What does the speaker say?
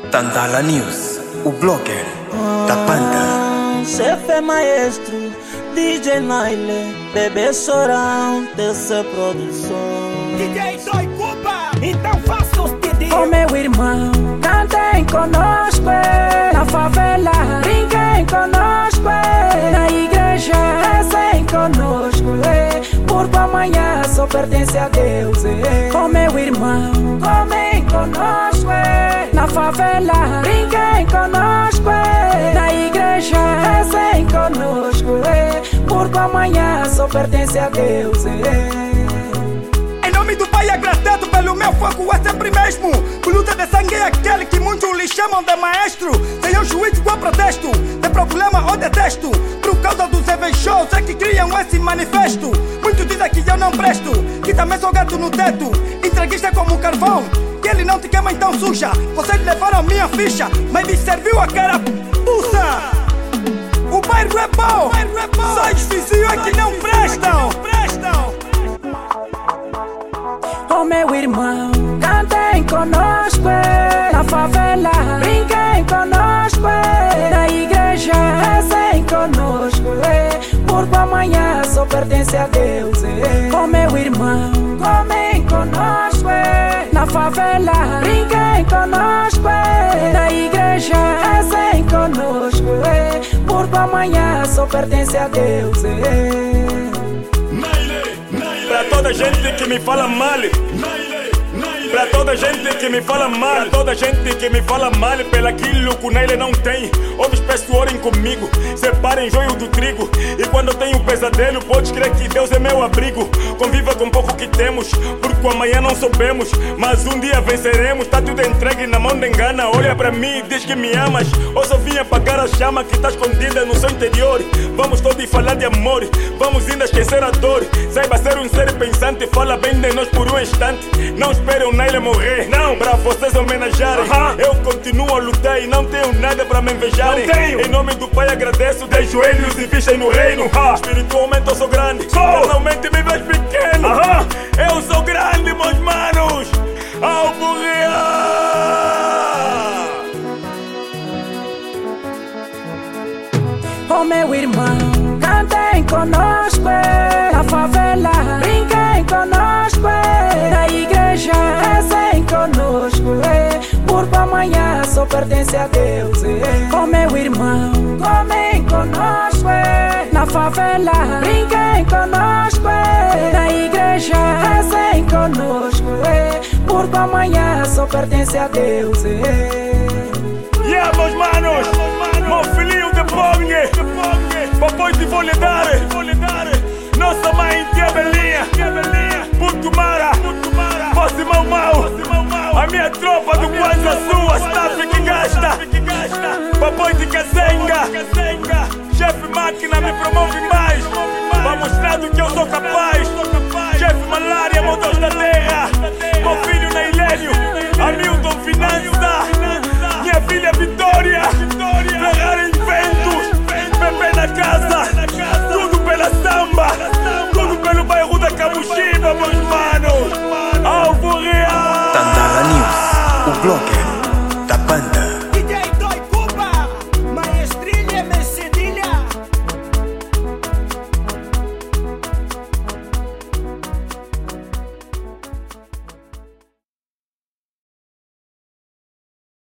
Tandala News, o blogger da banda. Chefe maestro, DJ Naile, bebê chorão, TC Produção. DJ Dói Cuba, então faça os pedidos. Oh meu irmão, cantem conosco, na favela, brinquem conosco, na igreja, rezem conosco, porque amanhã só pertence a Deus. Oh meu irmão, comem conosco, na favela, brinquem conosco, na igreja, rezem conosco, porque amanhã só pertence a Deus. Em nome do Pai agradecido pelo meu foco é sempre mesmo. O luta de sangue é aquele que muitos lhe chamam de maestro. Sem o juízo ou protesto, de problema ou detesto. Por causa dos eventos é que criam esse manifesto. Muitos dizem que eu não presto, que também sou gato no teto. Entreguista como carvão, que ele não te queima então suja. Vocês levaram minha ficha, mas me serviu a cara puxa. O bairro é bom, só os vizinhos é que não prestam. Oh meu irmão, cantem conosco, na favela, brinquem conosco, na igreja, rezem conosco, porque amanhã só pertence a Deus. Oh meu irmão, comem conosco, na favela, brinquem conosco, na igreja, rezem conosco, porque amanhã só pertence a Deus. Pra toda gente que me fala mal, pra toda gente que me fala mal, toda gente que me fala mal pelaquilo que o Naile não tem. Outros peço orem comigo, separem joio do trigo. E quando eu tenho pesadelo, podes crer que Deus é meu abrigo. Conviva com pouco que temos, porque amanhã não soubemos, mas um dia venceremos. Tá tudo entregue na mão de engana. Olha pra mim e diz que me amas, ou só vim apagar a chama que tá escondida no seu interior. Vamos todos falar de amor, vamos ainda esquecer a dor. Saiba ser um ser pensante, fala bem de nós por um instante. Não espere o Naile morrer, não, pra vocês homenagearem. Eu continuo a lutar e não tenho nada pra me invejarem. Em nome do Pai agradeço, de joelhos e fichas no reino. Espiritualmente eu sou grande, carnalmente me vejo pequeno. Eu sou grande, meus manos, ao burrear. Oh meu irmão, cantem conosco, na favela, brinquem conosco, na igreja, rezem conosco, porque amanhã só pertence a Deus. Oh meu irmão, comem conosco, na favela, brinquem conosco, na igreja, rezem conosco, porque amanhã só pertence a Deus. Yeah, meus manos, meu filhinho de Bongue, papai te vou lhe dar. Nossa mãe tia Belinha, Putumara, Fosse Mau Mau, a minha tropa do Kwanza Sul, a staff que gasta. Papai de Kazenga, chefe máquina me promove mais, pra mostrar do que eu sou capaz. Chefe Malária, meu Deus da terra, meu filho Nailênio, Hamilton Finança.